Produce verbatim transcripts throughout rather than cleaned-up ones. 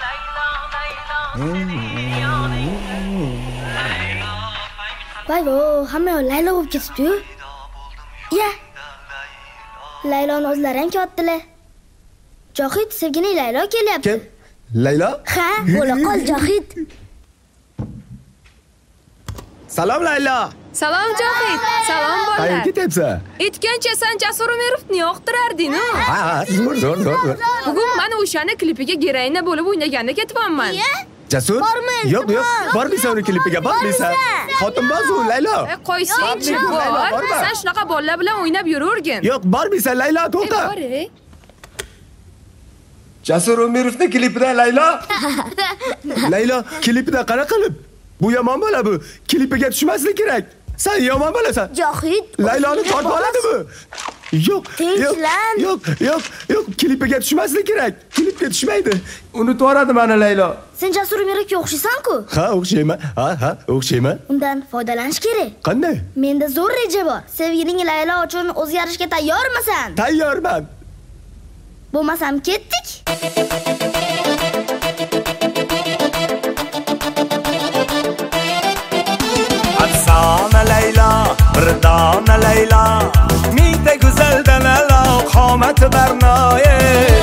Voy vo, hamma yoq Laylo bo'lib ketibdi-yu. Ya. Layloni o'zlari ham kelyaptilar. Johid, sevgili Laylo kelyapti. Kim? Laylo? Ha, bo'la qol Johid. Salom Laylo. Salom Johid. Salom bolalar. Qayerga ketyapsan? Aytgancha sen Jasur Umirovni yoqtirarding-ku. Ha, zo'r, zo'r, zo'r. Bugun men o'shani klipiga geroyina bo'lib o'ynaganda ketyapman. Jasur? Yo'q, yo'q. Bormaysan uni klipiga, bormaysan. Xotinboz u Laylo. E, qo'ysang-chi, bor. Sen shunaqa bolalar bilan o'ynab yuravergin. Yo'q, bormaysan Laylo, to'xta. Bor. Jasur Umirovning klipida Laylo. Laylo klipida qara qilib. Bu yomon bola bu. Klipiga tushmaslik kerak. Sen yomon bo'lasan. Johid, Layloni tortib oladimi? Yo'q. Tinchlan. Yo'q, yo'q, yo'q. Klipiga tushmaslik kerak. Klipga tushmaydi. Unutib yuboradi meni Laylo. Sen Jasur Umirovga o'xshaysan-ku. Ha, o'xshayman. Ha, ha, o'xshayman. Undan foydalanish kerak. Qanday? Menda zo'r reja bor. Sevgiling Laylo uchun o'zgarishga tayyormisan? Tayyorman. Bo'lmasam ketdik. Afsona Laylo, birdona Laylo, mingta go'zaldan a'lo qomati barnoye.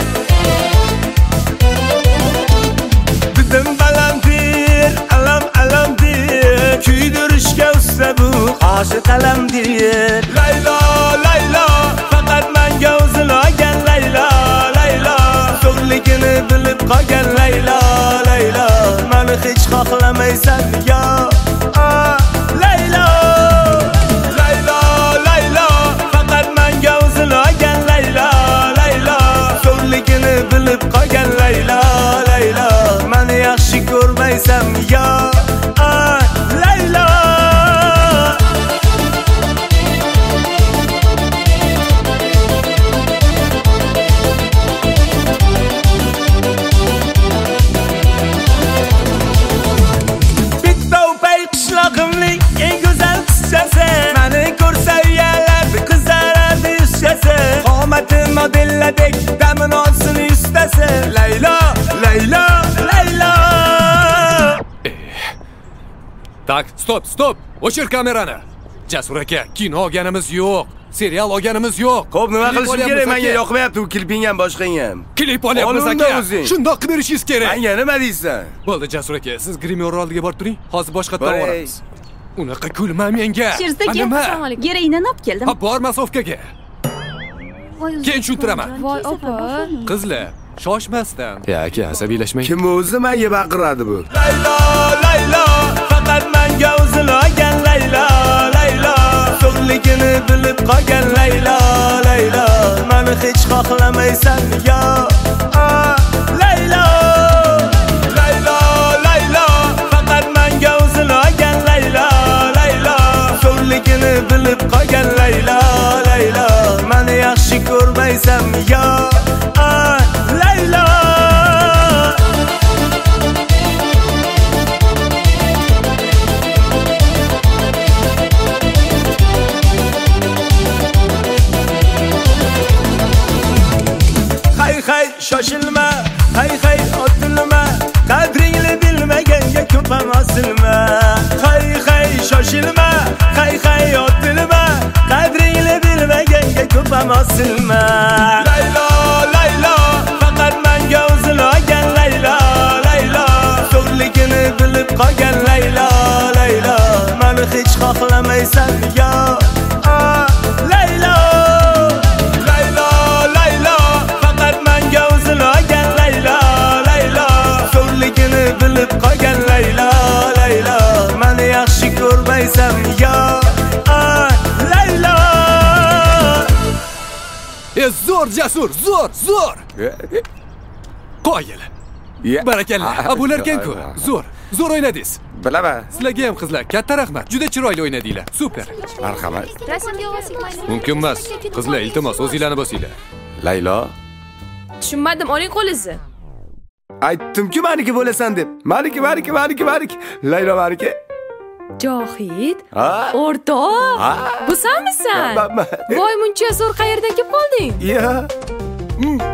Bidim balandir, alam alamdir, kuydirishga usta bu qoshi qalamdir. Laylo, Laylo, faqat menga o'zlagan Laylo, Laylo, so'ngligini bilib qolgan Laylo, Laylo, meni hech xohlamaysan yo. Laylo, Laylo, Laylo, faqat menga o'zlagan Laylo, Laylo, so'ngligini bilib qolgan Laylo, Laylo, meni yaxshi ko'rmaysan yo. Laylo. Modelladek damin olsin ustasi Laylo, Laylo, Laylo. Tak, stop, stop. O'chir kamerani. Jasur aka, kino olganimiz yo'q. Serial olganimiz yo'q. Xo'p, nima qilishim kerak? Menga yoqmayapti u kliping ham, boshqang ham. Klip olyapmiz aka. Shundoq qilib berishingiz kerak. Menga nima deysan? Bo'ldi Jasur aka, siz grimyor oldiga borib turing. Hozir boshqatdan boramiz. Unaqa kulma menga. Sherzda aka, assalomu alaykum. Geroyinani olib keldim. Ha, bor masofkaga. Keyin tushuntiraman. Voy opa. Qizlar, shoshmasdan. Ya aka, asabiylashmang. Kim o'zi menga baqiradi bu? Laylo, Laylo, faqat menga o'zlagan Laylo, Laylo, so'ngligini bilib qolgan Laylo, Laylo, meni hech xohlamaysan yo. Laylo, Laylo, Laylo, faqat menga o'zlagan Laylo, Laylo, so'ngligini bilib qolgan Laylo, Laylo, meni yaxshi ko'rmaysan yo. Laylo. Hay hay shoshilma, hay hay otilma, qadringni bilmaganga ko'p ham osilma. Hay hay shoshilma, hay hay otilma, qadringni bilmaganga ko'p ham osilma. Laylo, Laylo, faqat menga o'zlagan Laylo, Laylo, so'ngligini bilib qolgan Laylo, Laylo, meni hech xohlamaysan yo. Laylo, Laylo, Laylo, faqat menga o'zlagan Laylo, Laylo, so'ngligini bilib qolgan Laylo, Laylo, meni yaxshi ko'rmaysan yo. Laylo. E zo'r Jasur, zo'r, zo'r. Qoyil. Barakalla. A bularkan-ku. Zo'r. Zo'r o'ynadingiz. Bilaman. Sizlarga ham qizlar, katta rahmat. Juda chiroyli o'ynadinglar. Super. Marhamat. Rasmga olsak mayli. Mumkin emas. Qizlar, iltimos, o'zinglarni bosinglar. Laylo. Tushunmadim, oling qo'lingizni. Aytdim-ku meniki bo'lasan deb. Meniki, meniki, meniki, meniki. Laylo meniki. Johid, o'rtoq. Bu senmisan? Voy, muncha zo'r qayerdan kelib qolding? Ya.